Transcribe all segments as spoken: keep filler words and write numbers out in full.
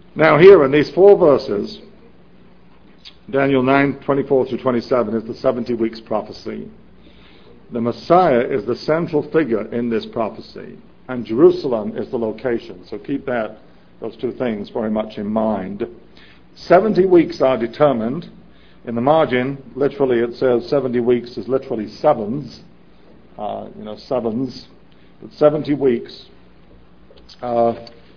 Now here in these four verses, Daniel nine, twenty-four through twenty-seven is the seventy weeks prophecy. The Messiah is the central figure in this prophecy, and Jerusalem is the location. So keep that, those two things very much in mind. seventy weeks are determined. In the margin, literally it says seventy weeks is literally sevens, uh, you know, sevens, but seventy weeks. Uh,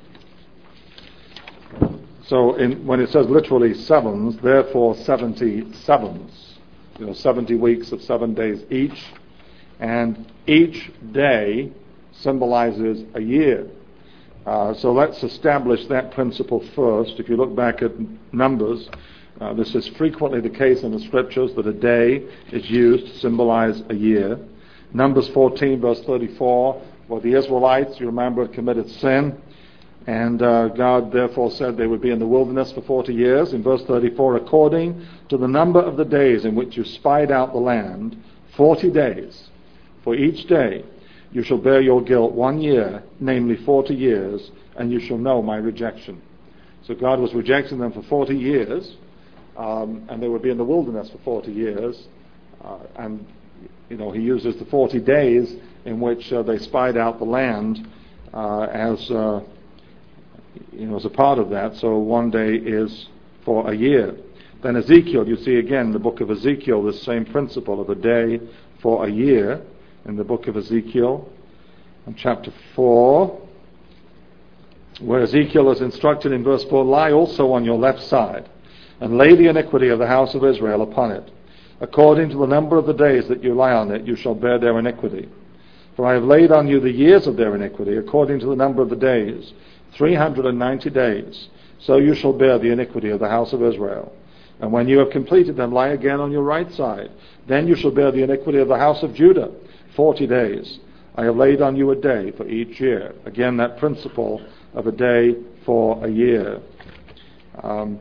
so in, when it says literally sevens, therefore seventy sevens, you know, seventy weeks of seven days each, and each day symbolizes a year. Uh, so let's establish that principle first. If you look back at Numbers, uh, this is frequently the case in the Scriptures that a day is used to symbolize a year. Numbers fourteen, verse thirty-four, where the Israelites, you remember, had committed sin, and uh, God therefore said they would be in the wilderness for forty years. In verse thirty-four, according to the number of the days in which you spied out the land, forty days, for each day you shall bear your guilt one year, namely forty years, and you shall know my rejection. So God was rejecting them for forty years, um, and they would be in the wilderness for forty years, uh, and you know, he uses the forty days in which uh, they spied out the land uh, as uh, you know, as a part of that. So one day is for a year. Then Ezekiel, you see again in the book of Ezekiel this same principle of a day for a year. In the book of Ezekiel, in chapter four, where Ezekiel is instructed in verse four, lie also on your left side, and lay the iniquity of the house of Israel upon it. According to the number of the days that you lie on it, you shall bear their iniquity. For I have laid on you the years of their iniquity, according to the number of the days, three hundred and ninety days. So you shall bear the iniquity of the house of Israel. And when you have completed them, lie again on your right side. Then you shall bear the iniquity of the house of Judah, forty days. I have laid on you a day for each year. Again, that principle of a day for a year. Um,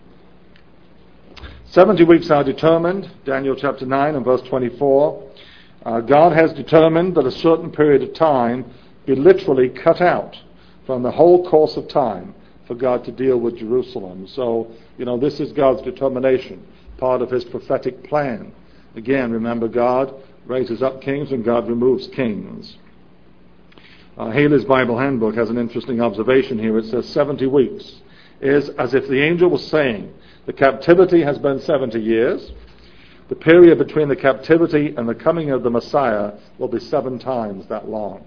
seventy weeks are determined, Daniel chapter nine and verse twenty-four. Uh, God has determined that a certain period of time be literally cut out from the whole course of time for God to deal with Jerusalem. So, you know, this is God's determination, part of his prophetic plan. Again, remember, God raises up kings and God removes kings. Uh, Haley's Bible Handbook has an interesting observation here. It says seventy weeks is as if the angel was saying the captivity has been seventy years. The period between the captivity and the coming of the Messiah will be seven times that long.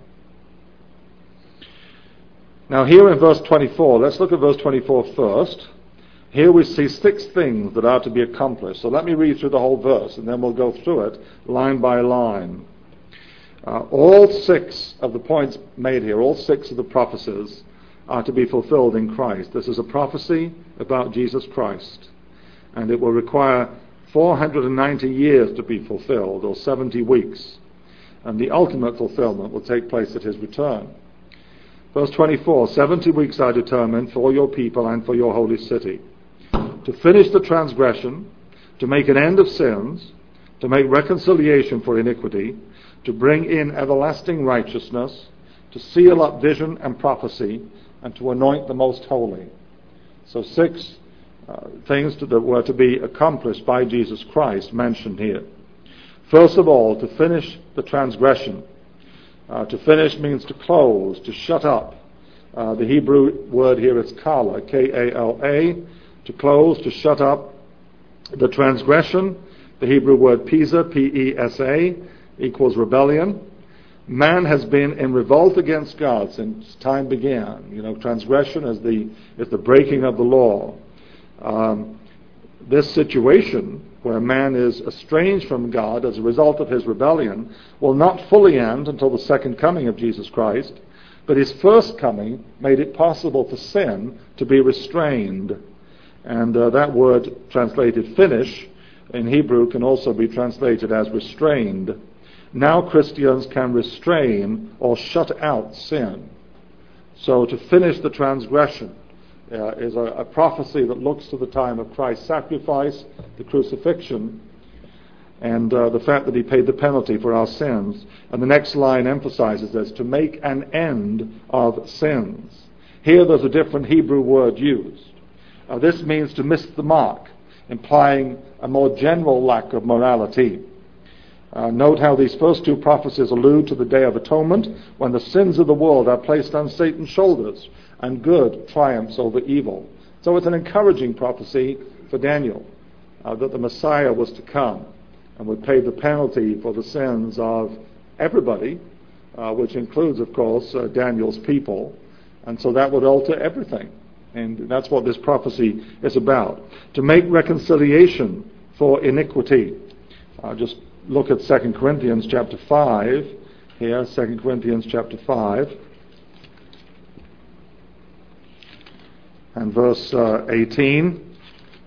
Now here in verse twenty-four, let's look at verse twenty-four first. Here we see six things that are to be accomplished. So let me read through the whole verse, and then we'll go through it line by line. Uh, all six of the points made here, all six of the prophecies, are to be fulfilled in Christ. This is a prophecy about Jesus Christ, and it will require four hundred ninety years to be fulfilled, or seventy weeks, and the ultimate fulfillment will take place at his return. Verse twenty-four, seventy weeks are determined for your people and for your holy city, to finish the transgression, to make an end of sins, to make reconciliation for iniquity, to bring in everlasting righteousness, to seal up vision and prophecy, and to anoint the most holy. So six uh, things to, that were to be accomplished by Jesus Christ mentioned here. First of all, to finish the transgression. Uh, to finish means to close, to shut up. Uh, the Hebrew word here is kala, K A L A, to close, to shut up. The transgression, the Hebrew word pisa, P E S A, equals rebellion. Man has been in revolt against God since time began. You know, transgression is the is the breaking of the law. Um, this situation, where man is estranged from God as a result of his rebellion, will not fully end until the second coming of Jesus Christ, but his first coming made it possible for sin to be restrained. And uh, that word translated finish in Hebrew can also be translated as restrained. Now Christians can restrain or shut out sin. So to finish the transgression uh, is a, a prophecy that looks to the time of Christ's sacrifice, the crucifixion, and uh, the fact that he paid the penalty for our sins. And the next line emphasizes this, to make an end of sins. Here there's a different Hebrew word used. Uh, this means to miss the mark, implying a more general lack of morality. Uh, note how these first two prophecies allude to the Day of Atonement, when the sins of the world are placed on Satan's shoulders and good triumphs over evil. So it's an encouraging prophecy for Daniel, uh, that the Messiah was to come and would pay the penalty for the sins of everybody, uh, which includes, of course, uh, Daniel's people. And so that would alter everything. And that's what this prophecy is about. To make reconciliation for iniquity. Uh, just look at Second Corinthians chapter five here, Second Corinthians chapter five and verse uh, eighteen.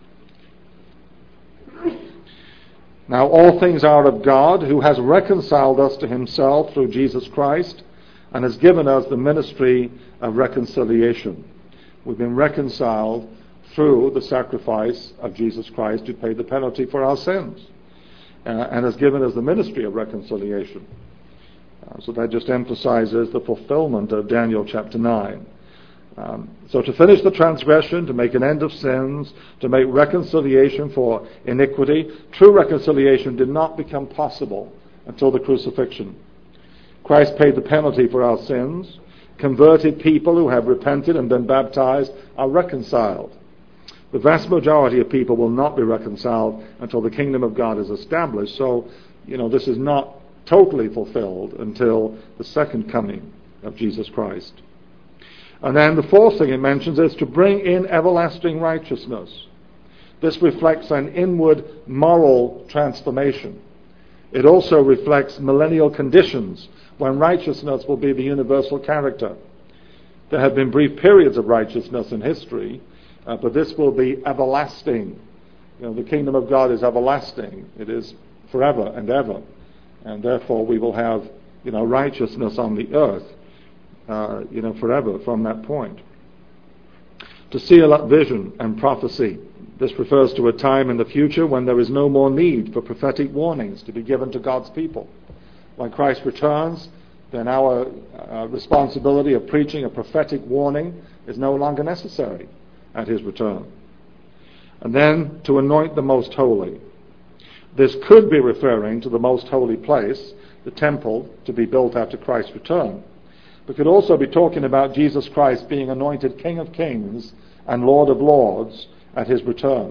Now all things are of God, who has reconciled us to himself through Jesus Christ and has given us the ministry of reconciliation. We've been reconciled through the sacrifice of Jesus Christ who paid the penalty for our sins. Uh, and has given us the ministry of reconciliation. Uh, so that just emphasizes the fulfillment of Daniel chapter nine. Um, so to finish the transgression, to make an end of sins, to make reconciliation for iniquity, true reconciliation did not become possible until the crucifixion. Christ paid the penalty for our sins. Converted people who have repented and been baptized are reconciled. The vast majority of people will not be reconciled until the kingdom of God is established. So, you know, this is not totally fulfilled until the second coming of Jesus Christ. And then the fourth thing it mentions is to bring in everlasting righteousness. This reflects an inward moral transformation. It also reflects millennial conditions when righteousness will be the universal character. There have been brief periods of righteousness in history, Uh, but this will be everlasting. You know, the kingdom of God is everlasting. It is forever and ever. And therefore we will have, you know, righteousness on the earth, uh, you know, forever from that point. To seal up vision and prophecy. This refers to a time in the future when there is no more need for prophetic warnings to be given to God's people. When Christ returns, then our uh, responsibility of preaching a prophetic warning is no longer necessary at his return. And then to anoint the most holy. This could be referring to the most holy place, the temple, to be built after Christ's return. But could also be talking about Jesus Christ being anointed King of Kings and Lord of Lords at his return.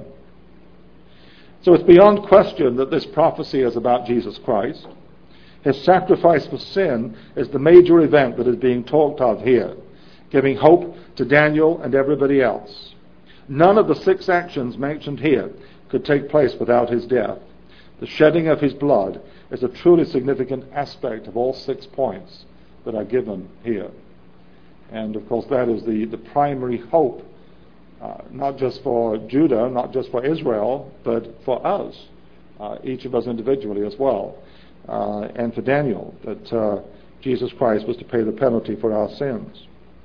So it's beyond question that this prophecy is about Jesus Christ. His sacrifice for sin is the major event that is being talked of here, giving hope to Daniel and everybody else. None of the six actions mentioned here could take place without his death. The shedding of his blood is a truly significant aspect of all six points that are given here. And of course that is the, the primary hope, uh, not just for Judah, not just for Israel, but for us, uh, each of us individually as well, uh, and for Daniel, that uh, Jesus Christ was to pay the penalty for our sins.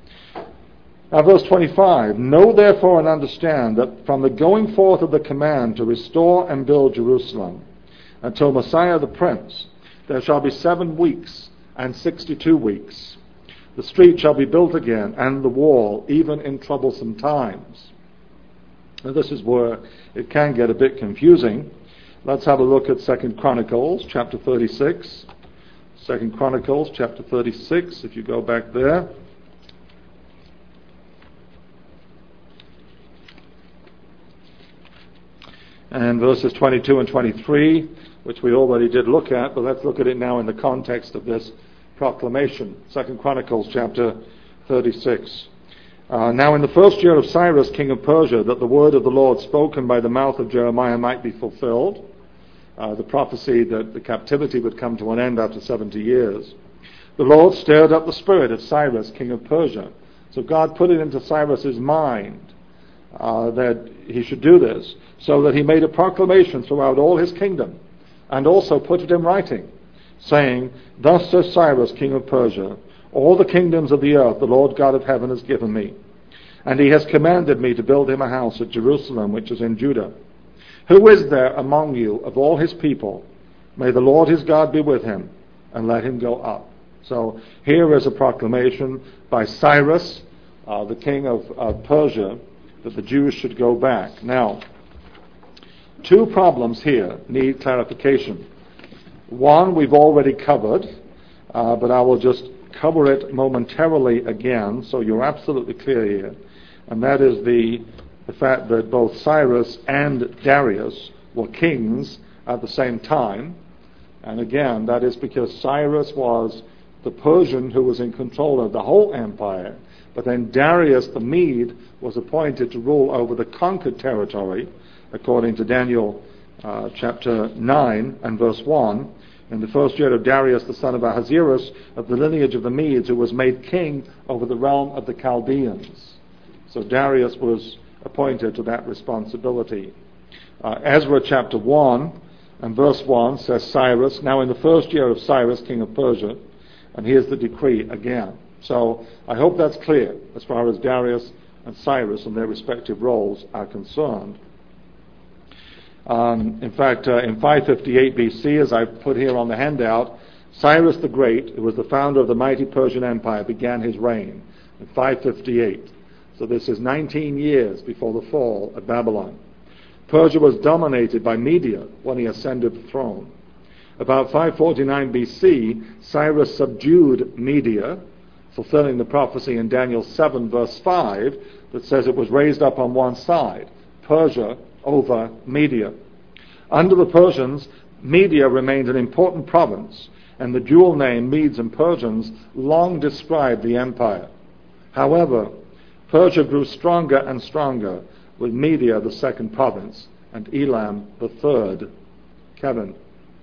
Now verse twenty-five, know therefore and understand that from the going forth of the command to restore and build Jerusalem until Messiah the Prince, there shall be seven weeks and sixty-two weeks. The street shall be built again and the wall, even in troublesome times. Now this is where it can get a bit confusing. Let's have a look at Second Chronicles chapter thirty-six. Second Chronicles chapter thirty-six, if you go back there. And verses twenty-two and twenty-three, which we already did look at, but let's look at it now in the context of this proclamation. Second Chronicles chapter thirty-six. Uh, now in the first year of Cyrus, king of Persia, that the word of the Lord spoken by the mouth of Jeremiah might be fulfilled, uh, the prophecy that the captivity would come to an end after seventy years, the Lord stirred up the spirit of Cyrus, king of Persia. So God put it into Cyrus's mind uh, that he should do this, so that he made a proclamation throughout all his kingdom, and also put it in writing, saying, thus says Cyrus, king of Persia, all the kingdoms of the earth the Lord God of heaven has given me, and he has commanded me to build him a house at Jerusalem, which is in Judah. Who is there among you of all his people? May the Lord his God be with him, and let him go up. So here is a proclamation by Cyrus, uh, the king of, of Persia, that the Jews should go back. Now, two problems here need clarification. One we've already covered, uh, but I will just cover it momentarily again so you're absolutely clear here. And that is the, the fact that both Cyrus and Darius were kings at the same time. And again, that is because Cyrus was the Persian who was in control of the whole empire, but then Darius the Mede was appointed to rule over the conquered territory, according to Daniel uh, chapter nine and verse one. In the first year of Darius the son of Ahasuerus, of the lineage of the Medes, who was made king over the realm of the Chaldeans. So Darius was appointed to that responsibility. Uh, Ezra chapter one and verse one says Cyrus, now in the first year of Cyrus, king of Persia, and here's the decree again. So I hope that's clear as far as Darius and Cyrus and their respective roles are concerned. Um, in fact, uh, in five fifty-eight B C, as I put here on the handout, Cyrus the Great, who was the founder of the mighty Persian Empire, began his reign in five fifty-eight. So this is nineteen years before the fall of Babylon. Persia was dominated by Media when he ascended the throne. About five forty-nine B C, Cyrus subdued Media, fulfilling the prophecy in Daniel seven verse five that says it was raised up on one side, Persia over Media. Under the Persians, Media remained an important province, and the dual name Medes and Persians long described the empire. However, Persia grew stronger and stronger, with Media the second province and Elam the third. Kevin?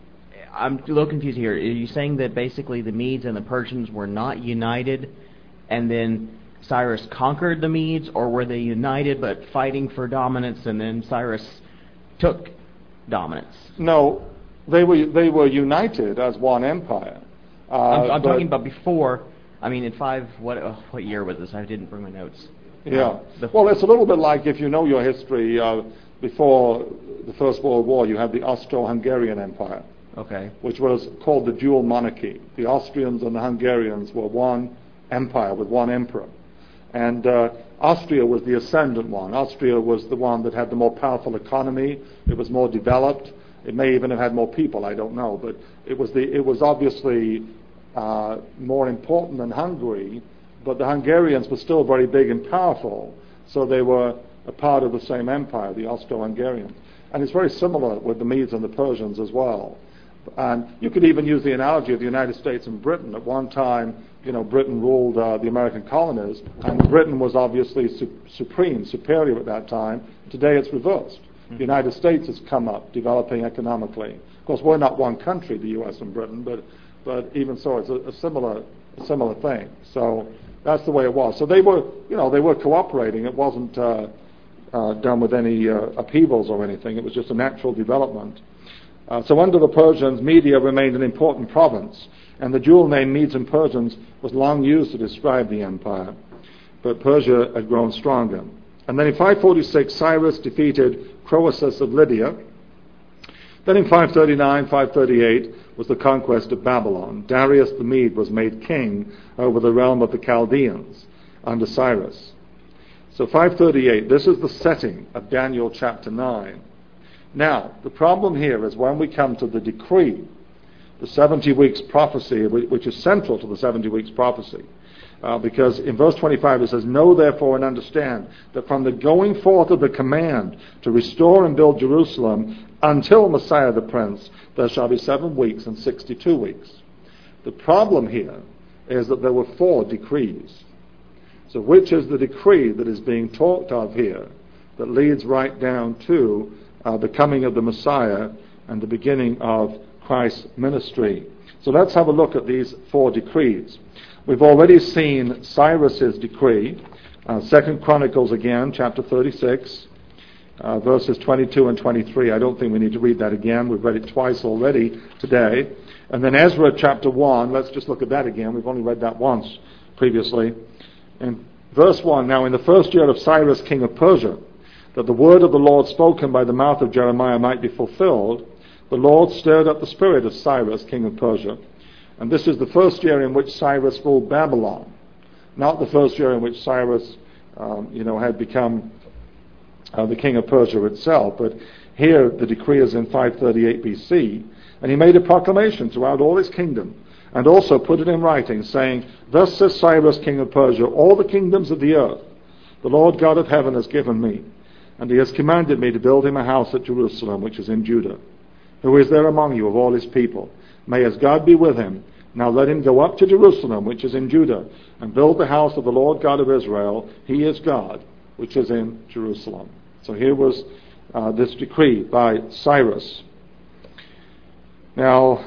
I'm a little confused here. Are you saying that basically the Medes and the Persians were not united, and then Cyrus conquered the Medes, or were they united but fighting for dominance, and then Cyrus took dominance? No, they were they were united as one empire. Uh, I'm, I'm talking about before. I mean, in five. What uh, what year was this? I didn't bring my notes. Yeah. Uh, the, well, it's a little bit like if you know your history. Uh, before the First World War, you had the Austro-Hungarian Empire. Okay. Which was called the dual monarchy. The Austrians and the Hungarians were one empire with one emperor. And uh, Austria was the ascendant one. Austria was the one that had the more powerful economy. It was more developed. It may even have had more people, I don't know. But it was the it was obviously uh, more important than Hungary. But the Hungarians were still very big and powerful. So they were a part of the same empire, the Austro-Hungarians. And it's very similar with the Medes and the Persians as well. And you could even use the analogy of the United States and Britain. At one time, you know, Britain ruled uh, the American colonies, and Britain was obviously su- supreme, superior at that time. Today it's reversed. Mm-hmm. The United States has come up, developing economically. Of course, we're not one country, the U S and Britain, but but even so, it's a, a similar a similar thing. So that's the way it was. So they were, you know, they were cooperating. It wasn't uh, uh, done with any uh, upheavals or anything. It was just a natural development. Uh, so under the Persians, Media remained an important province, and the dual name Medes and Persians was long used to describe the empire. But Persia had grown stronger. And then in five forty-six, Cyrus defeated Croesus of Lydia. Then in five thirty-nine, five thirty-eight was the conquest of Babylon. Darius the Mede was made king over the realm of the Chaldeans under Cyrus. So five thirty-eight, this is the setting of Daniel chapter nine. Now, the problem here is when we come to the decree, the seventy weeks prophecy, which is central to the seventy weeks prophecy, uh, because in verse twenty-five it says, "Know therefore and understand that from the going forth of the command to restore and build Jerusalem until Messiah the Prince, there shall be seven weeks and sixty-two weeks." The problem here is that there were four decrees. So which is the decree that is being talked of here that leads right down to Uh, the coming of the Messiah and the beginning of Christ's ministry? So let's have a look at these four decrees. We've already seen Cyrus's decree, uh, Second Chronicles again, chapter thirty-six, uh, verses twenty-two and twenty-three. I don't think we need to read that again. We've read it twice already today. And then Ezra chapter one, let's just look at that again. We've only read that once previously. In verse one, "Now in the first year of Cyrus, king of Persia, that the word of the Lord spoken by the mouth of Jeremiah might be fulfilled, the Lord stirred up the spirit of Cyrus, king of Persia." And this is the first year in which Cyrus ruled Babylon, not the first year in which Cyrus, um, you know, had become uh, the king of Persia itself. But here the decree is in five thirty-eight B C, and he made a proclamation throughout all his kingdom, and also put it in writing, saying, "Thus says Cyrus, king of Persia, all the kingdoms of the earth the Lord God of heaven has given me, and he has commanded me to build him a house at Jerusalem, which is in Judah. Who is there among you of all his people? May his God be with him. Now let him go up to Jerusalem, which is in Judah, and build the house of the Lord God of Israel. He is God, which is in Jerusalem." So here was uh, this decree by Cyrus. Now,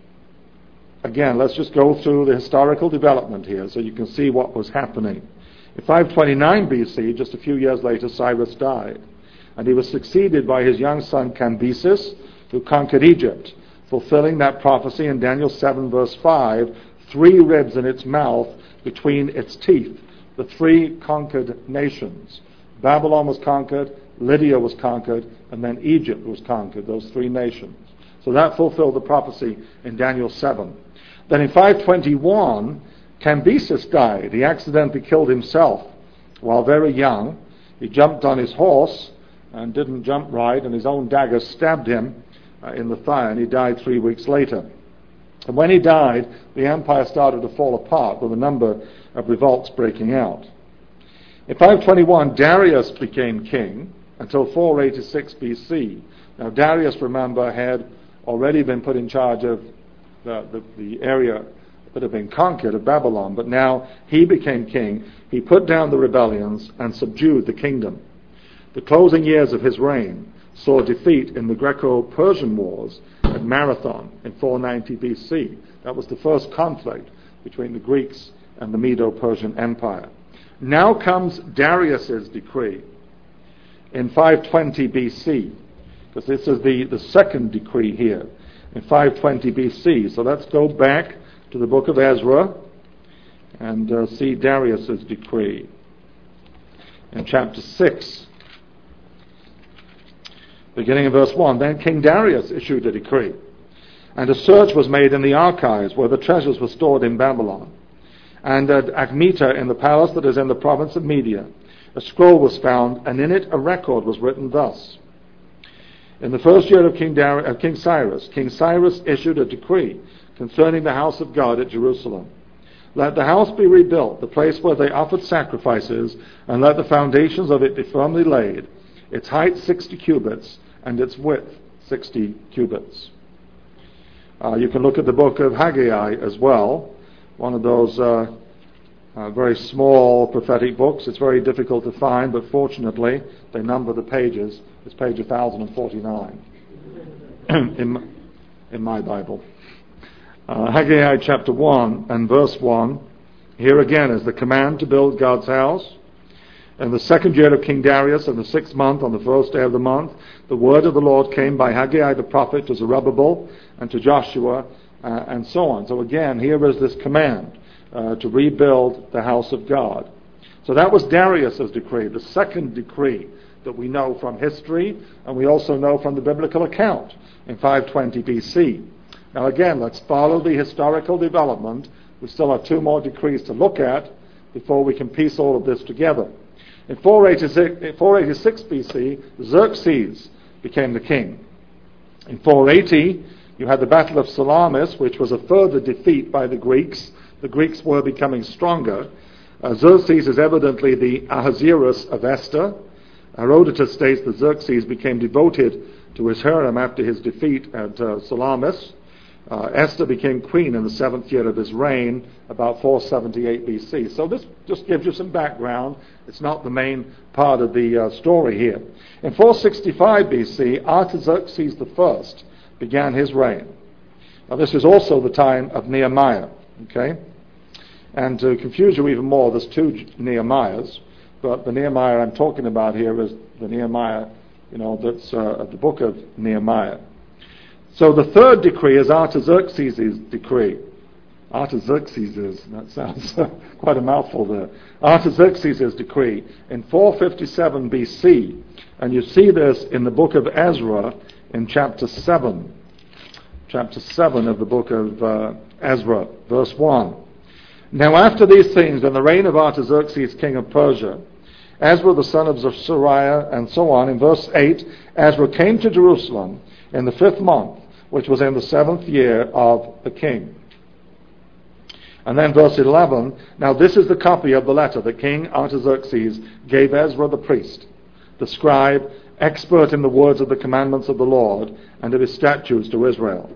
again, let's just go through the historical development here so you can see what was happening. In five twenty-nine B C, just a few years later, Cyrus died, and he was succeeded by his young son Cambyses, who conquered Egypt, fulfilling that prophecy in Daniel seven verse five, three ribs in its mouth between its teeth, the three conquered nations. Babylon was conquered, Lydia was conquered, and then Egypt was conquered, those three nations. So that fulfilled the prophecy in Daniel seven. Then in five twenty-one, Cambyses died. He accidentally killed himself while very young. He jumped on his horse and didn't jump right, and his own dagger stabbed him uh, in the thigh, and he died three weeks later. And when he died, the empire started to fall apart with a number of revolts breaking out. In five twenty-one, Darius became king until four eighty-six B C. Now Darius, remember, had already been put in charge of the, the, the area that had been conquered of Babylon, but now he became king. He put down the rebellions and subdued the kingdom. The closing years of his reign saw defeat in the Greco-Persian wars at Marathon in four ninety B C. That was the first conflict between the Greeks and the Medo-Persian Empire. Now comes Darius's decree in five twenty B C, because this is the, the second decree here in five twenty B C. So let's go back to the book of Ezra and uh, see Darius's decree in chapter six, beginning in verse one. Then King Darius issued a decree, and a search was made in the archives where the treasures were stored in Babylon, and at Achmeta in the palace that is in the province of Media. A scroll was found, and in it a record was written thus: In the first year of King, Dar- of King Cyrus, King Cyrus issued a decree concerning the house of God at Jerusalem. Let the house be rebuilt, the place where they offered sacrifices, and let the foundations of it be firmly laid, its height sixty cubits, and its width sixty cubits. Uh, you can look at the book of Haggai as well, one of those uh, uh, very small prophetic books. It's very difficult to find, but fortunately they number the pages. It's page one thousand forty-nine in, in my Bible. Uh, Haggai chapter one and verse one. Here again is the command to build God's house. In the second year of King Darius, in the sixth month, on the first day of the month, the word of the Lord came by Haggai the prophet to Zerubbabel and to Joshua, uh, and so on. So again, here is this command uh, to rebuild the house of God. So that was Darius's decree, the second decree that we know from history, and we also know from the biblical account in five twenty B C. Now again, let's follow the historical development. We still have two more decrees to look at before we can piece all of this together. In four eighty-six B C, Xerxes became the king. In four eighty, you had the Battle of Salamis, which was a further defeat by the Greeks. The Greeks were becoming stronger. Uh, Xerxes is evidently the Ahasuerus of Esther. Herodotus states that Xerxes became devoted to his harem after his defeat at uh, Salamis. Uh, Esther became queen in the seventh year of his reign, about four seventy-eight B C. So this just gives you some background. It's not the main part of the uh, story here. In four sixty-five B C, Artaxerxes the First began his reign. Now this is also the time of Nehemiah. Okay, and to confuse you even more, there's two Nehemiahs, but the Nehemiah I'm talking about here is the Nehemiah, you know, that's uh, the book of Nehemiah. So the third decree is Artaxerxes' decree. Artaxerxes is, that sounds quite a mouthful there. Artaxerxes' decree in four fifty-seven B C. And you see this in the book of Ezra in chapter seven. Chapter seven of the book of uh, Ezra, verse one. Now after these things, in the reign of Artaxerxes, king of Persia, Ezra the son of Seraiah, and so on. In verse eight, Ezra came to Jerusalem in the fifth month, which was in the seventh year of the king. And then verse eleven, now this is the copy of the letter that King Artaxerxes gave Ezra the priest, the scribe, expert in the words of the commandments of the Lord and of his statutes to Israel.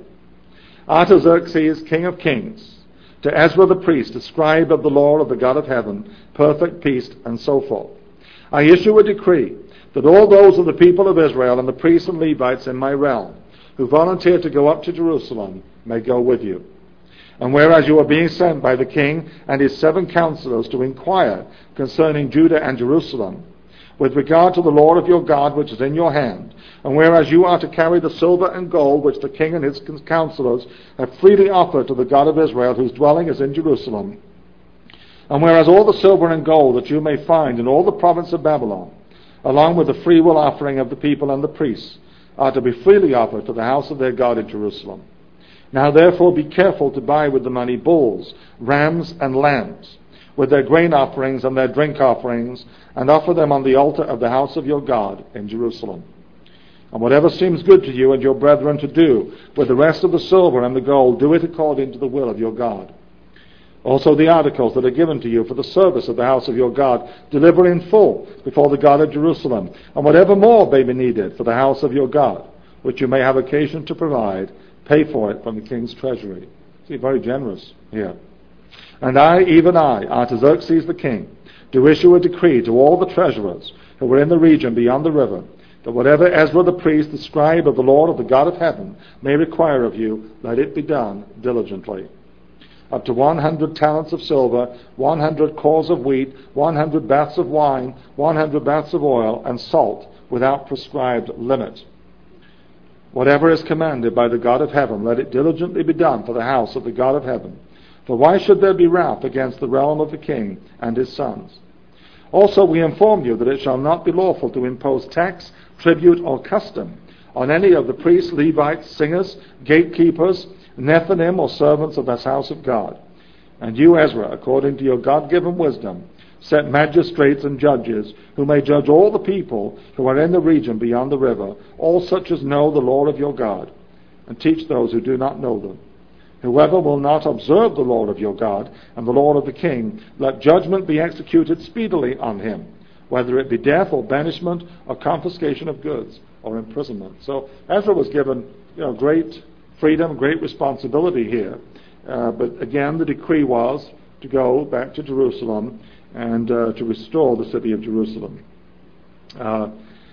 Artaxerxes, king of kings, to Ezra the priest, a scribe of the law of the God of heaven, perfect peace, and so forth. I issue a decree that all those of the people of Israel and the priests and Levites in my realm who volunteer to go up to Jerusalem may go with you. And whereas you are being sent by the king and his seven counselors to inquire concerning Judah and Jerusalem, with regard to the Lord of your God which is in your hand, and whereas you are to carry the silver and gold which the king and his counselors have freely offered to the God of Israel, whose dwelling is in Jerusalem, and whereas all the silver and gold that you may find in all the province of Babylon, along with the freewill offering of the people and the priests, are to be freely offered to the house of their God in Jerusalem. Now therefore be careful to buy with the money bulls, rams, and lambs, with their grain offerings and their drink offerings, and offer them on the altar of the house of your God in Jerusalem. And whatever seems good to you and your brethren to do, with the rest of the silver and the gold, do it according to the will of your God. Also the articles that are given to you for the service of the house of your God, deliver in full before the God of Jerusalem, and whatever more may be needed for the house of your God, which you may have occasion to provide, pay for it from the king's treasury. See, very generous here. And I, even I, Artaxerxes the king, do issue a decree to all the treasurers who were in the region beyond the river, that whatever Ezra the priest, the scribe of the Lord of the God of heaven, may require of you, let it be done diligently. Up to one hundred talents of silver, one hundred cores of wheat, one hundred baths of wine, one hundred baths of oil, and salt, without prescribed limit. Whatever is commanded by the God of heaven, let it diligently be done for the house of the God of heaven. For why should there be wrath against the realm of the king and his sons? Also we inform you that it shall not be lawful to impose tax, tribute, or custom on any of the priests, Levites, singers, gatekeepers, Nethinim, or servants of this house of God. And you, Ezra, according to your God-given wisdom, set magistrates and judges who may judge all the people who are in the region beyond the river, all such as know the law of your God, and teach those who do not know them. Whoever will not observe the law of your God and the law of the king, let judgment be executed speedily on him, whether it be death or banishment or confiscation of goods or imprisonment. So Ezra was given, you know, great freedom, great responsibility here. Uh, but again, the decree was to go back to Jerusalem and uh, to restore the city of Jerusalem. Uh,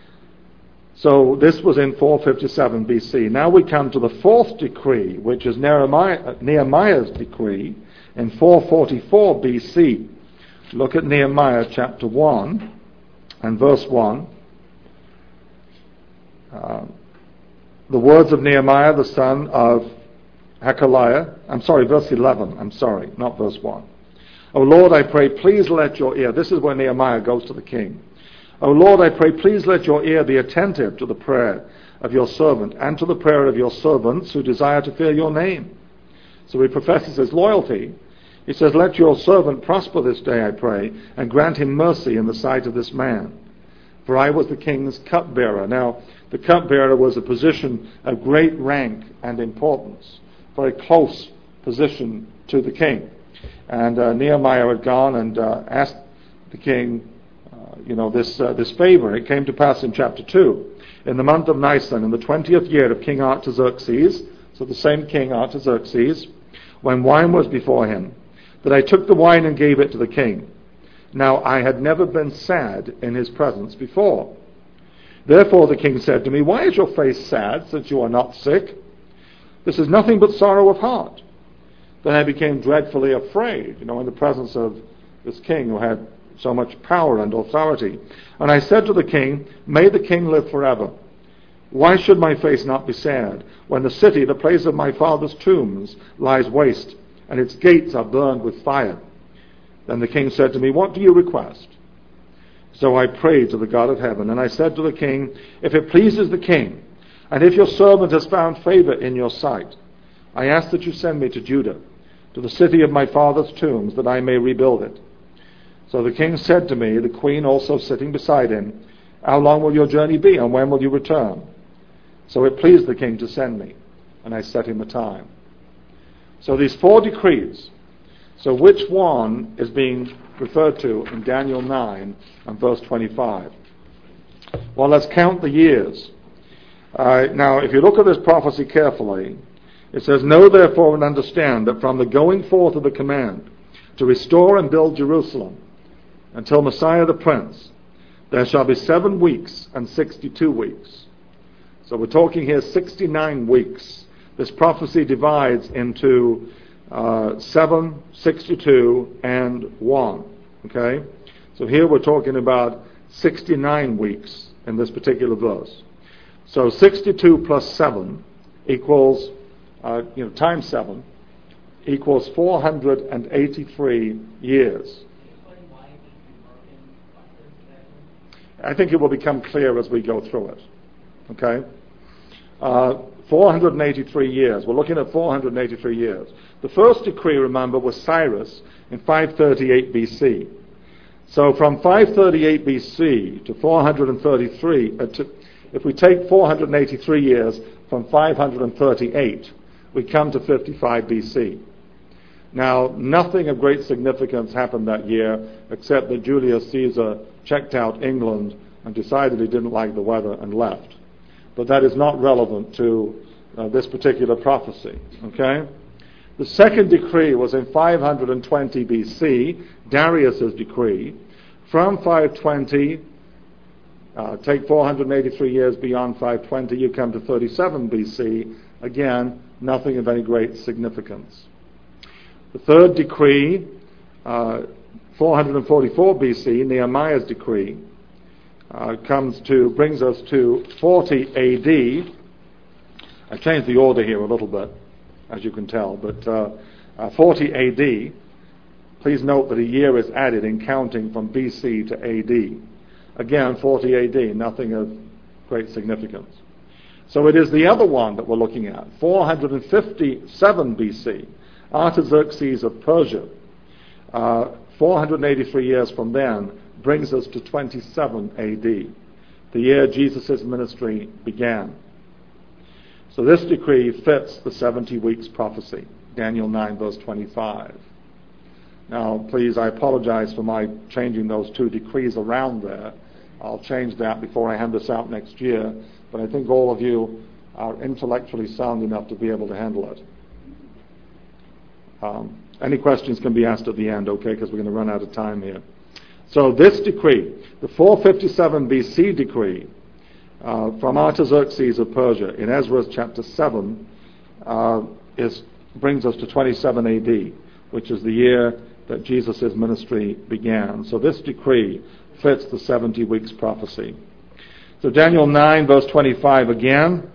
so this was in four fifty-seven B C. Now we come to the fourth decree, which is Nehemiah, Nehemiah's decree in four forty-four B C. Look at Nehemiah chapter one and verse one. Uh, the words of Nehemiah, the son of Hakaliah. I'm sorry, verse eleven. I'm sorry, not verse one. O Lord, I pray, please let your ear. This is where Nehemiah goes to the king. O Lord, I pray, please let your ear be attentive to the prayer of your servant and to the prayer of your servants who desire to fear your name. So he professes his loyalty. He says, let your servant prosper this day, I pray, and grant him mercy in the sight of this man. For I was the king's cupbearer. Now, the cupbearer was a position of great rank and importance, very close position to the king. And uh, Nehemiah had gone and uh, asked the king, uh, you know, this uh, this favor. It came to pass in chapter two, in the month of Nisan, in the twentieth year of King Artaxerxes, so the same King Artaxerxes, when wine was before him, that I took the wine and gave it to the king. Now I had never been sad in his presence before. Therefore the king said to me, why is your face sad, since you are not sick? This is nothing but sorrow of heart. Then I became dreadfully afraid, you know, in the presence of this king who had so much power and authority. And I said to the king, may the king live forever. Why should my face not be sad, when the city, the place of my father's tombs, lies waste, and its gates are burned with fire? Then the king said to me, what do you request? So I prayed to the God of heaven, and I said to the king, if it pleases the king, and if your servant has found favor in your sight, I ask that you send me to Judah, to the city of my father's tombs, that I may rebuild it. So the king said to me, the queen also sitting beside him, how long will your journey be, and when will you return? So it pleased the king to send me, and I set him a time. So these four decrees. So which one is being referred to in Daniel nine and verse twenty-five? Well, let's count the years. Uh, now, if you look at this prophecy carefully, it says, know therefore and understand that from the going forth of the command to restore and build Jerusalem until Messiah the Prince, there shall be seven weeks and sixty-two weeks. So we're talking here sixty-nine weeks. This prophecy divides into uh, seven, sixty-two, and one. Okay? So here we're talking about sixty-nine weeks in this particular verse. So sixty-two plus seven equals, uh, you know, times seven equals four hundred eighty-three years. I think it will become clear as we go through it. Okay? Uh, four hundred eighty-three years. We're looking at four hundred eighty-three years. The first decree, remember, was Cyrus in five thirty-eight B C. So from five thirty-eight B C to four hundred thirty-three, uh, to, if we take four hundred eighty-three years from five hundred thirty-eight, we come to fifty-five B C. Now, nothing of great significance happened that year, except that Julius Caesar checked out England and decided he didn't like the weather and left. But that is not relevant to uh, this particular prophecy. Okay? The second decree was in five hundred twenty B C, Darius's decree. From five twenty, uh, take four hundred eighty-three years beyond five twenty, you come to thirty-seven B C. Again, nothing of any great significance. The third decree, uh, four hundred forty-four B C, Nehemiah's decree, uh, comes to brings us to forty A D. I changed the order here a little bit, as you can tell, but uh, uh, forty A D. Please note that a year is added in counting from B C to A D. Again, forty A D, nothing of great significance. So it is the other one that we're looking at, four hundred fifty-seven B C. Artaxerxes of Persia, uh, four hundred eighty-three years from then, brings us to twenty-seven A D, the year Jesus' ministry began. So this decree fits the seventy weeks prophecy, Daniel nine verse twenty-five. Now, please, I apologize for my changing those two decrees around there. I'll change that before I hand this out next year, but I think all of you are intellectually sound enough to be able to handle it. Um, any questions can be asked at the end, okay, because we're going to run out of time here. So this decree, the four fifty-seven B C decree uh, from Artaxerxes of Persia in Ezra chapter seven uh, is brings us to twenty-seven A D, which is the year that Jesus' ministry began. So this decree fits the seventy weeks prophecy. So Daniel nine verse twenty-five again.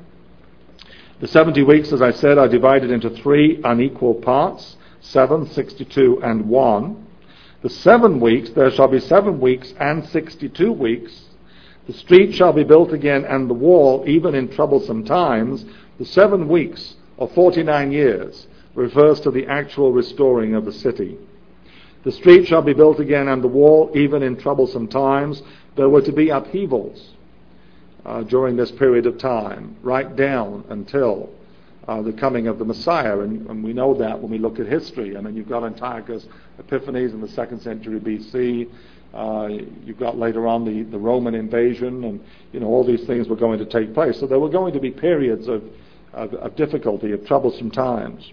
The seventy weeks, as I said, are divided into three unequal parts, seven, sixty-two, and one. The seven weeks, there shall be seven weeks and sixty-two weeks. The street shall be built again, and the wall, even in troublesome times. The seven weeks, or forty-nine years, refers to the actual restoring of the city. The street shall be built again, and the wall, even in troublesome times. There were to be upheavals Uh, during this period of time, right down until uh, the coming of the Messiah. And, and we know that when we look at history. I mean, you've got Antiochus Epiphanes in the second century B C. Uh, you've got later on the, the Roman invasion, and you know all these things were going to take place. So there were going to be periods of, of, of difficulty, of troublesome times.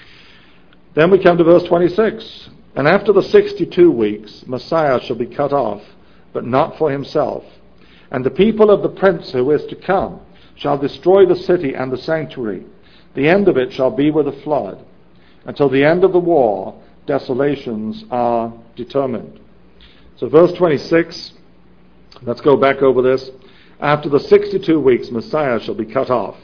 Then we come to verse twenty-six. And after the sixty-two weeks, Messiah shall be cut off, but not for himself. And the people of the prince who is to come shall destroy the city and the sanctuary. The end of it shall be with a flood. Until the end of the war, desolations are determined. So verse twenty-six, let's go back over this. After the sixty-two weeks, Messiah shall be cut off.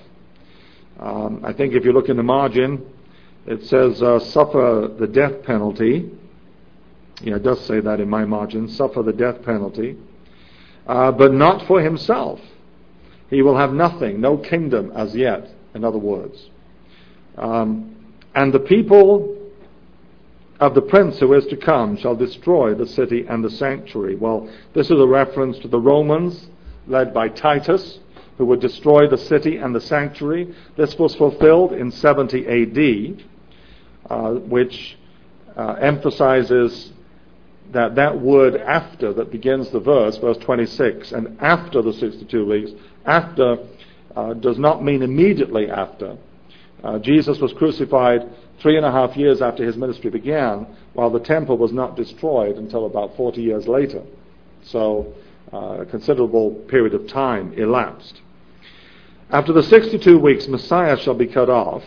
Um, I think if you look in the margin, it says, uh, suffer the death penalty. Yeah, it does say that in my margin, suffer the death penalty. Uh, but not for himself. He will have nothing, no kingdom as yet, in other words. Um, and the people of the prince who is to come shall destroy the city and the sanctuary. Well, this is a reference to the Romans, led by Titus, who would destroy the city and the sanctuary. This was fulfilled in seventy A D, uh, which uh, emphasizes that that word after that begins the verse, verse twenty-six, and after the sixty-two weeks, after uh, does not mean immediately after. Uh, Jesus was crucified three and a half years after his ministry began, while the temple was not destroyed until about forty years later. So uh, a considerable period of time elapsed. After the sixty-two weeks, Messiah shall be cut off,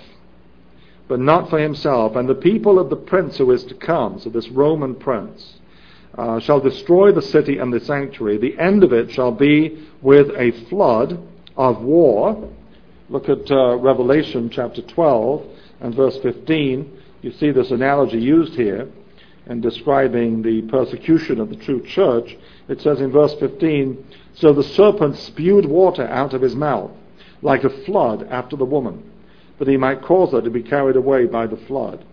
but not for himself, and the people of the prince who is to come, so this Roman prince, uh, shall destroy the city and the sanctuary. The end of it shall be with a flood of war. Look at uh, Revelation chapter twelve and verse fifteen. You see this analogy used here in describing the persecution of the true church. It says in verse fifteen, so the serpent spewed water out of his mouth, like a flood after the woman, that he might cause her to be carried away by the flood.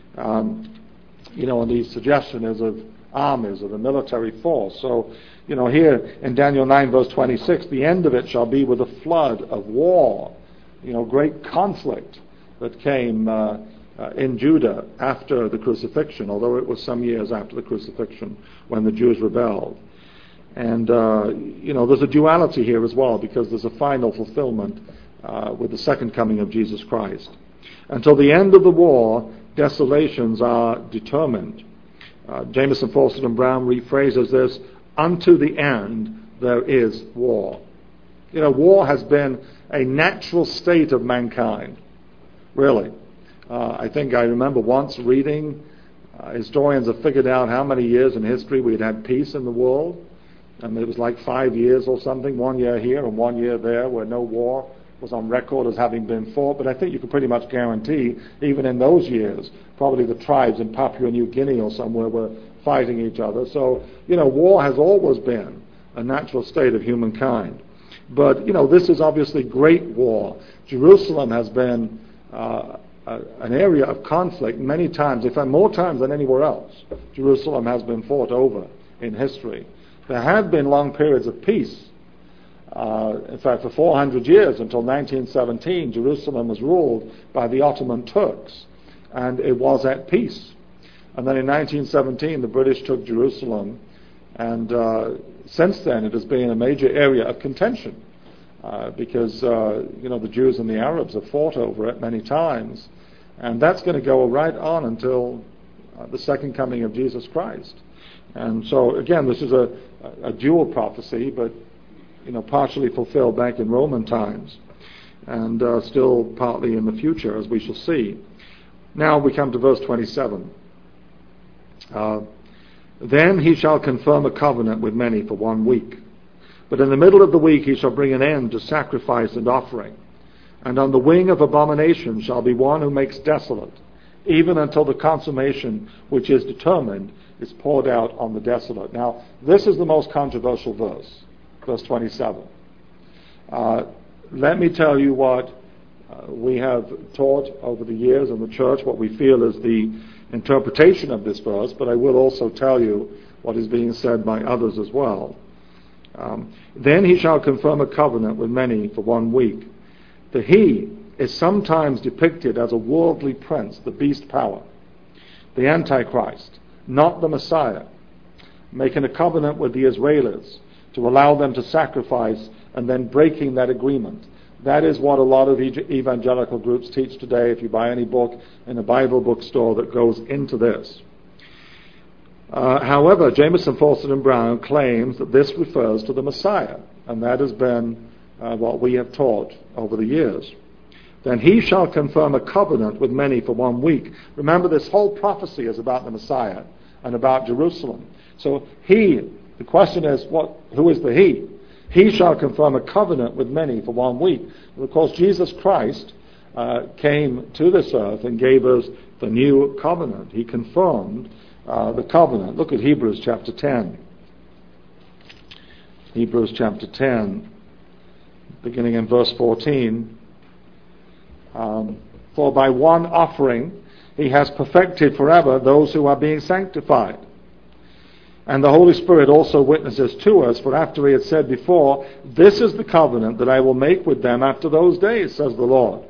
Um, you know, and the suggestion is of armies, of a military force. So, you know, here in Daniel nine verse twenty-six, the end of it shall be with a flood of war, you know, great conflict that came uh, uh, in Judah after the crucifixion, although it was some years after the crucifixion when the Jews rebelled. And, uh, you know, there's a duality here as well, because there's a final fulfillment uh, with the second coming of Jesus Christ. Until the end of the war, desolations are determined. Uh, Jameson, Fausset and Brown rephrases this, unto the end there is war. You know, war has been a natural state of mankind, really. Uh, I think I remember once reading, uh, historians have figured out how many years in history we'd had peace in the world. And it was like five years or something, one year here and one year there, where no war was on record as having been fought. But I think you can pretty much guarantee, even in those years, probably the tribes in Papua New Guinea or somewhere were fighting each other. So, you know, war has always been a natural state of humankind. But, you know, this is obviously great war. Jerusalem has been uh, a, an area of conflict many times, in fact, more times than anywhere else. Jerusalem has been fought over in history. There have been long periods of peace. Uh, in fact, for four hundred years, until nineteen seventeen, Jerusalem was ruled by the Ottoman Turks, and it was at peace. And then in nineteen seventeen, the British took Jerusalem, and uh, since then it has been a major area of contention, uh, because uh, you know the Jews and the Arabs have fought over it many times, and that's going to go right on until uh, the second coming of Jesus Christ. And so, again, this is a, a dual prophecy, but, you know, partially fulfilled back in Roman times, and uh, still partly in the future, as we shall see. Now we come to verse twenty-seven. Uh, then he shall confirm a covenant with many for one week. But in the middle of the week he shall bring an end to sacrifice and offering. And on the wing of abomination shall be one who makes desolate, even until the consummation which is determined is poured out on the desolate. Now, this is the most controversial verse, verse twenty-seven. Uh, let me tell you what uh, we have taught over the years in the church, what we feel is the interpretation of this verse, but I will also tell you what is being said by others as well. Um, then he shall confirm a covenant with many for one week. The he is sometimes depicted as a worldly prince, the beast power, the Antichrist, not the Messiah, making a covenant with the Israelis to allow them to sacrifice and then breaking that agreement. That is what a lot of evangelical groups teach today, if you buy any book in a Bible bookstore that goes into this. Uh, however, Jameson, Fausset and Brown claims that this refers to the Messiah, and that has been uh, what we have taught over the years. Then he shall confirm a covenant with many for one week. Remember, this whole prophecy is about the Messiah and about Jerusalem. So he, the question is, what? Who is the he? He shall confirm a covenant with many for one week. And of course, Jesus Christ uh, came to this earth and gave us the new covenant. He confirmed uh, the covenant. Look at Hebrews chapter ten. Hebrews chapter ten, beginning in verse fourteen. Um, For by one offering He has perfected forever those who are being sanctified. And the Holy Spirit also witnesses to us, for after he had said before, this is the covenant that I will make with them after those days, says the Lord.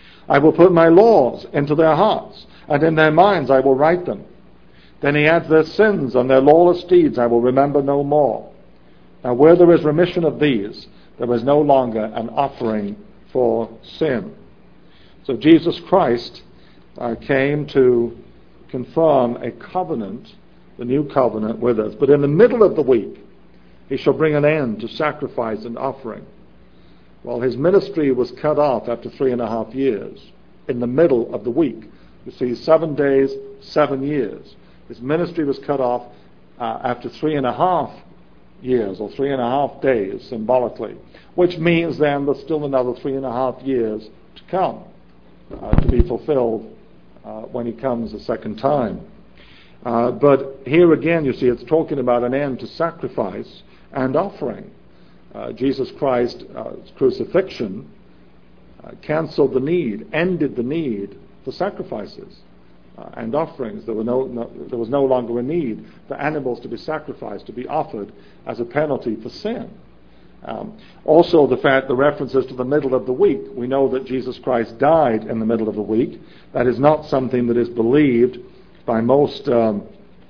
I will put my laws into their hearts, and in their minds I will write them. Then he adds, their sins and their lawless deeds I will remember no more. Now where there is remission of these, there is no longer an offering for sin. So Jesus Christ uh, came to confirm a covenant, the new covenant with us. But in the middle of the week, he shall bring an end to sacrifice and offering. Well, his ministry was cut off after three and a half years. In the middle of the week. You see, seven days, seven years. His ministry was cut off uh, after three and a half years, or three and a half days, symbolically. Which means then there's still another three and a half years to come, uh, to be fulfilled uh, when he comes a second time. Uh, but here again, you see, it's talking about an end to sacrifice and offering. Uh, Jesus Christ's uh, crucifixion uh, cancelled the need, ended the need for sacrifices uh, and offerings. There, were no, no, there was no longer a need for animals to be sacrificed, to be offered as a penalty for sin. Um, also, the fact, the references to the middle of the week. We know that Jesus Christ died in the middle of the week. That is not something that is believed by most um,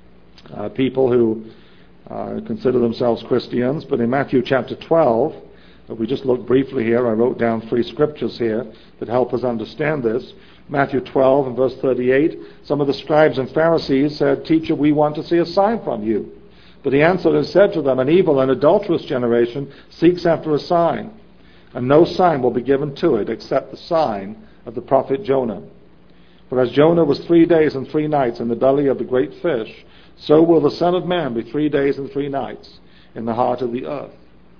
uh, people who uh, consider themselves Christians. But in Matthew chapter twelve, if we just look briefly here, I wrote down three scriptures here that help us understand this. Matthew twelve and verse thirty-eight, some of the scribes and Pharisees said, Teacher, we want to see a sign from you. But he answered and said to them, an evil and adulterous generation seeks after a sign, and no sign will be given to it except the sign of the prophet Jonah. For as Jonah was three days and three nights in the belly of the great fish, so will the Son of Man be three days and three nights in the heart of the earth.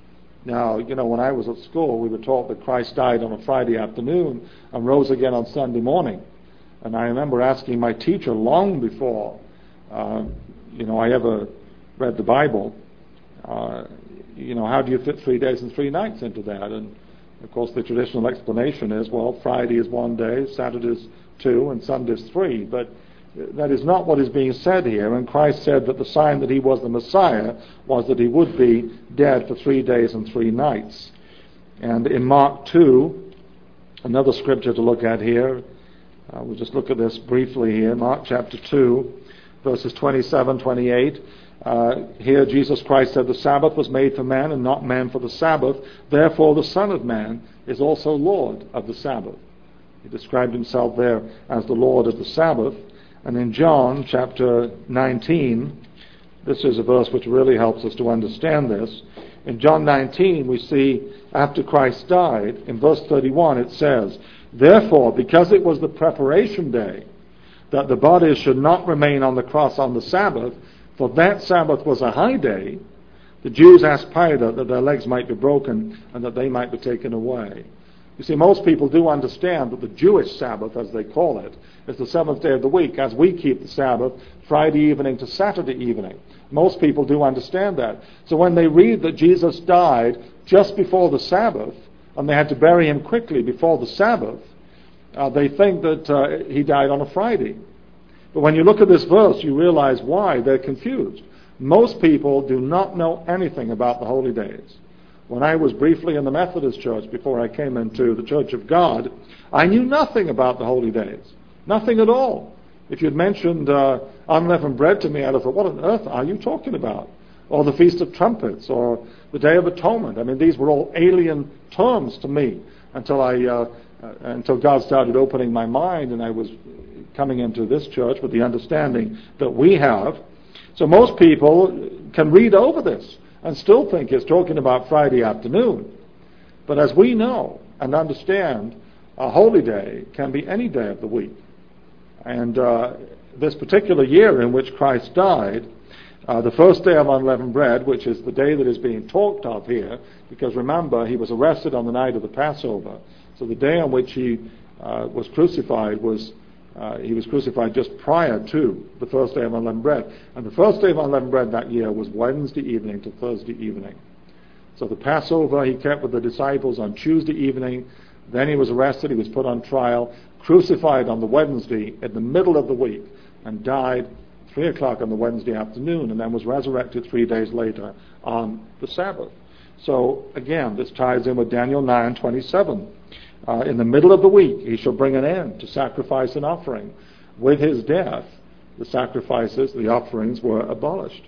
Now, you know, when I was at school, we were taught that Christ died on a Friday afternoon and rose again on Sunday morning. And I remember asking my teacher long before, uh, you know, I ever read the Bible, uh, you know, how do you fit three days and three nights into that? And, of course, the traditional explanation is, well, Friday is one day, Saturday is two, and Sunday is three. But that is not what is being said here. And Christ said that the sign that he was the Messiah was that he would be dead for three days and three nights. And in Mark two, another scripture to look at here, uh, we'll just look at this briefly here, Mark chapter two, verses twenty-seven, twenty-eight. Uh, here Jesus Christ said, the Sabbath was made for man and not man for the Sabbath. Therefore the Son of Man is also Lord of the Sabbath. He described himself there as the Lord of the Sabbath. And in John chapter nineteen, this is a verse which really helps us to understand this. In John nineteen, we see after Christ died, in verse thirty-one, it says, Therefore, because it was the preparation day, that the bodies should not remain on the cross on the Sabbath, for that Sabbath was a high day, the Jews asked Pilate that their legs might be broken and that they might be taken away. You see, most people do understand that the Jewish Sabbath, as they call it, is the seventh day of the week, as we keep the Sabbath Friday evening to Saturday evening. Most people do understand that. So when they read that Jesus died just before the Sabbath, and they had to bury him quickly before the Sabbath, uh, they think that uh, he died on a Friday. But when you look at this verse, you realize why they're confused. Most people do not know anything about the holy days. When I was briefly in the Methodist Church before I came into the Church of God, I knew nothing about the holy days. Nothing at all. If you'd mentioned uh, unleavened bread to me, I'd have thought, what on earth are you talking about? Or the Feast of Trumpets, or the Day of Atonement. I mean, these were all alien terms to me until I, uh, uh, until God started opening my mind, and I was coming into this church with the understanding that we have. So most people can read over this and still think it's talking about Friday afternoon. But as we know and understand, a holy day can be any day of the week. And uh, this particular year in which Christ died, uh, the first day of unleavened bread, which is the day that is being talked of here, because remember, he was arrested on the night of the Passover. So the day on which he uh, was crucified was Uh, he was crucified just prior to the first day of unleavened bread. And the first day of unleavened bread that year was Wednesday evening to Thursday evening. So the Passover he kept with the disciples on Tuesday evening. Then he was arrested, he was put on trial, crucified on the Wednesday in the middle of the week, and died three o'clock on the Wednesday afternoon, and then was resurrected three days later on the Sabbath. So again, this ties in with Daniel nine twenty-seven. Uh, in the middle of the week, he shall bring an end to sacrifice and offering. With his death, the sacrifices, the offerings were abolished.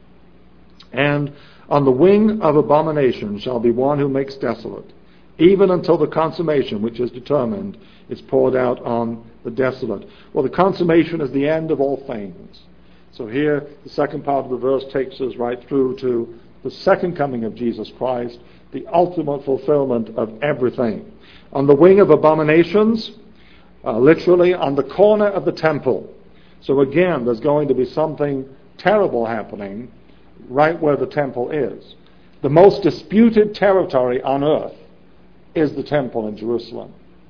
And on the wing of abomination shall be one who makes desolate, even until the consummation which is determined is poured out on the desolate. Well, the consummation is the end of all things. So here, the second part of the verse takes us right through to the second coming of Jesus Christ, the ultimate fulfillment of everything. On the wing of abominations, uh, literally on the corner of the temple. So again, there's going to be something terrible happening right where the temple is. The most disputed territory on earth is the temple in Jerusalem.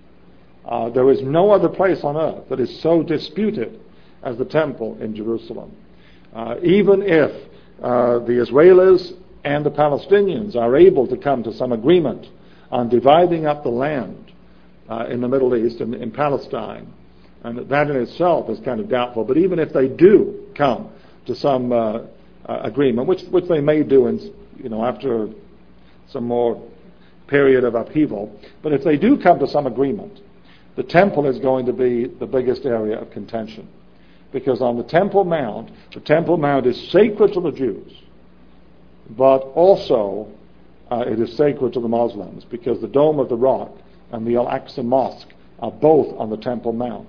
Uh, there is no other place on earth that is so disputed as the temple in Jerusalem. Uh, even if uh, the Israelis and the Palestinians are able to come to some agreement on dividing up the land uh, in the Middle East and in Palestine, and that in itself is kind of doubtful, but even if they do come to some uh, uh, agreement, which which they may do in, you know, after some more period of upheaval, but if they do come to some agreement, the temple is going to be the biggest area of contention. Because on the Temple Mount, the Temple Mount is sacred to the Jews, but also uh, it is sacred to the Muslims, because the Dome of the Rock and the Al-Aqsa Mosque are both on the Temple Mount.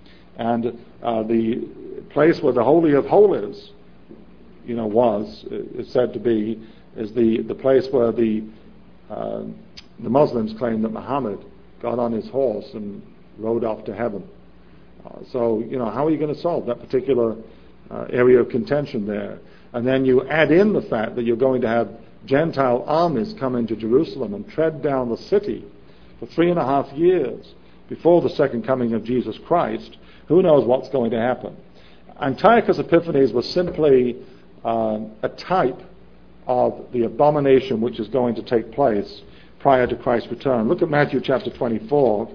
And uh, the place where the Holy of Holies, you know, was, is said to be, is the, the place where the uh, the Muslims claim that Muhammad got on his horse and rode off to heaven. Uh, so, you know, how are you going to solve that particular uh, area of contention there? And then you add in the fact that you're going to have Gentile armies come into Jerusalem and tread down the city for three and a half years before the second coming of Jesus Christ. Who knows what's going to happen? Antiochus Epiphanes was simply uh, a type of the abomination which is going to take place prior to Christ's return. Look at Matthew chapter twenty-four.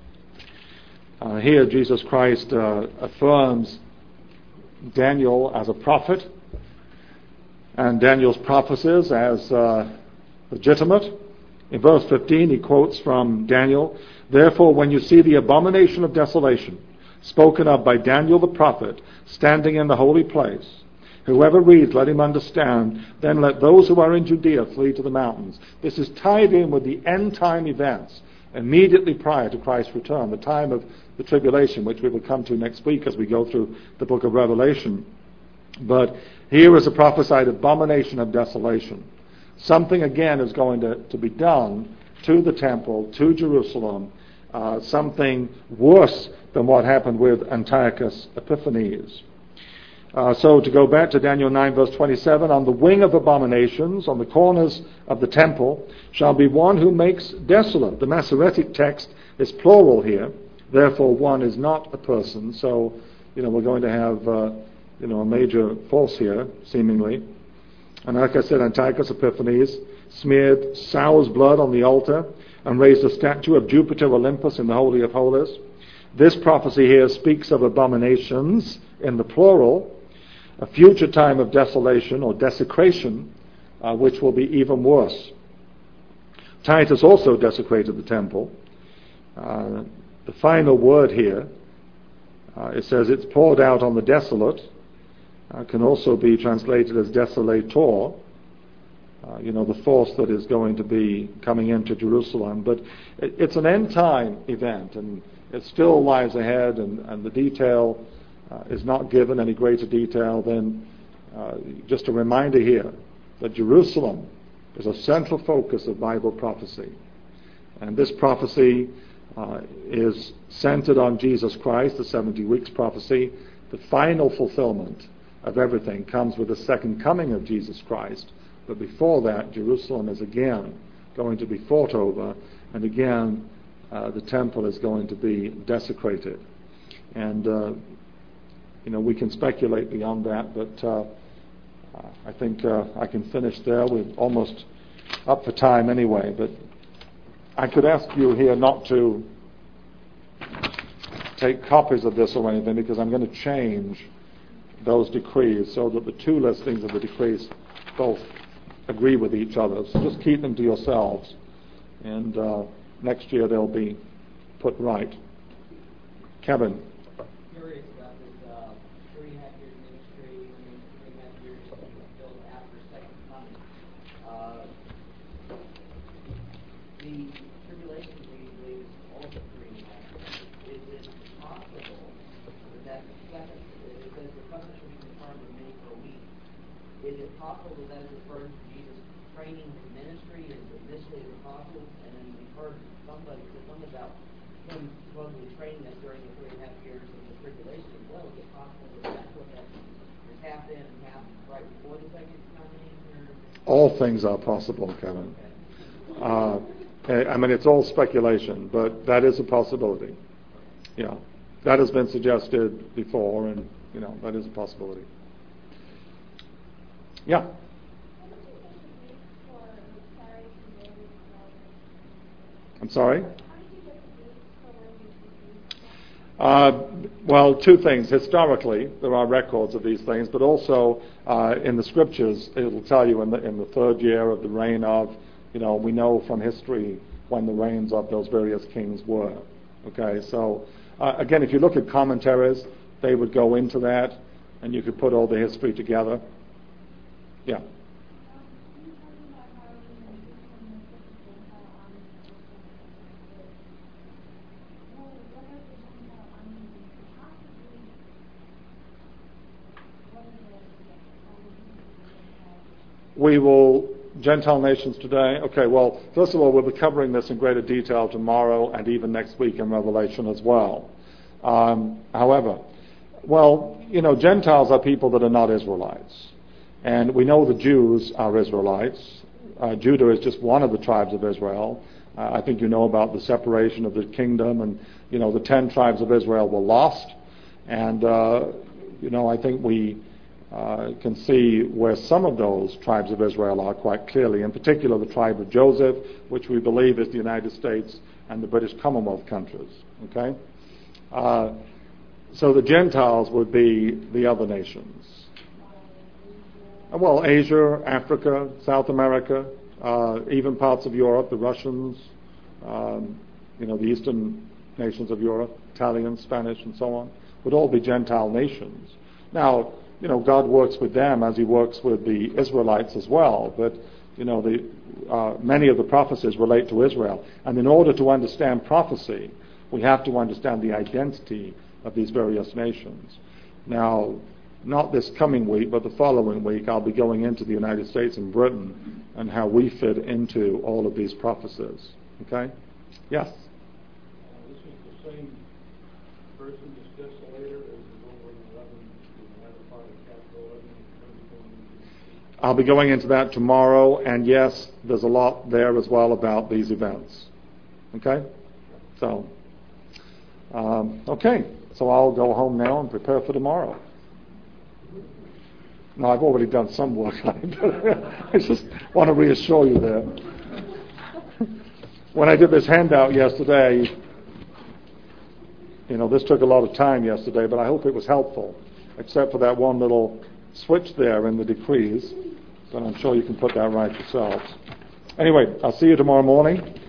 Uh, here Jesus Christ uh, affirms Daniel as a prophet and Daniel's prophecies as uh, legitimate. In verse fifteen he quotes from Daniel, "Therefore when you see the abomination of desolation spoken of by Daniel the prophet standing in the holy place, whoever reads, let him understand. Then let those who are in Judea flee to the mountains." This is tied in with the end time events immediately prior to Christ's return, the time of the tribulation, which we will come to next week as we go through the book of Revelation. But here is a prophesied abomination of desolation. Something again is going to, to be done to the temple, to Jerusalem, uh, something worse than what happened with Antiochus Epiphanes. Uh, so to go back to Daniel nine verse twenty-seven, on the wing of abominations, on the corners of the temple, shall be one who makes desolate. The Masoretic text is plural here, therefore one is not a person. So, you know, we're going to have, uh, you know, a major force here, seemingly. And like I said, Antiochus Epiphanes smeared sow's blood on the altar and raised a statue of Jupiter Olympus in the Holy of Holies. This prophecy here speaks of abominations in the plural, a future time of desolation or desecration, uh, which will be even worse. Titus also desecrated the temple. Uh, the final word here, uh, it says it's poured out on the desolate, uh, can also be translated as desolator, uh, you know, the force that is going to be coming into Jerusalem. But it, it's an end time event, and it still lies ahead, and, and the detail uh, is not given any greater detail than uh, just a reminder here that Jerusalem is a central focus of Bible prophecy. And this prophecy uh, is centered on Jesus Christ, the seventy weeks prophecy. The final fulfillment of everything comes with the second coming of Jesus Christ. But before that, Jerusalem is again going to be fought over, and again uh, the temple is going to be desecrated. And uh, you know, we can speculate beyond that, but uh, I think uh, I can finish there. We're almost up for time anyway, but I could ask you here not to take copies of this or anything, because I'm going to change those decrees so that the two listings of the decrees both agree with each other. So just keep them to yourselves, and uh, next year they'll be put right. Kevin. Curious about this uh, three and a half years ministry, and then three and a half years fulfilled after second coming. Uh, the tribulation period is also three and a half years. Is it possible that the second, it says the covenant shall be confirmed with many for a week? Is it possible that that is referring to Jesus training his ministry as initially as possible, and then we've heard somebody say something about him supposedly training us during the three and a half years of the tribulation as well? Is it possible that that's what that is, half then and half right before the second coming? Or? All things are possible, Kevin. Uh, I mean, it's all speculation, but that is a possibility. Yeah, that has been suggested before, and you know that is a possibility. Yeah. I'm sorry? Uh, well, two things. Historically, there are records of these things, but also uh, in the scriptures, it'll tell you in the in the third year of the reign of, you know, we know from history when the reigns of those various kings were. Okay, so uh, again, if you look at commentaries, they would go into that, and you could put all the history together. Yeah. We will, Gentile nations today, okay, well, first of all, we'll be covering this in greater detail tomorrow and even next week in Revelation as well. Um, however, well, you know, Gentiles are people that are not Israelites. And we know the Jews are Israelites. Uh, Judah is just one of the tribes of Israel. Uh, I think you know about the separation of the kingdom, and, you know, the ten tribes of Israel were lost. And, uh, you know, I think we uh, can see where some of those tribes of Israel are quite clearly, in particular the tribe of Joseph, which we believe is the United States and the British Commonwealth countries. Okay? Uh, so the Gentiles would be the other nations. Well, Asia, Africa, South America, uh, even parts of Europe, the Russians, um, you know, the eastern nations of Europe, Italian, Spanish, and so on, would all be Gentile nations. Now, you know, God works with them as he works with the Israelites as well, but, you know, the, uh, many of the prophecies relate to Israel. And in order to understand prophecy, we have to understand the identity of these various nations. Now, not this coming week, but the following week, I'll be going into the United States and Britain and how we fit into all of these prophecies. Okay? Yes? Uh, this is the same person discussed later as is over in eleven, the latter part of chapter eleven. I'll be going into that tomorrow, and yes, there's a lot there as well about these events. Okay? So, um, okay. So I'll go home now and prepare for tomorrow. No, I've already done some work on it, but I just want to reassure you there. When I did this handout yesterday, you know, this took a lot of time yesterday, but I hope it was helpful, except for that one little switch there in the decrees, but I'm sure you can put that right yourselves. Anyway, I'll see you tomorrow morning.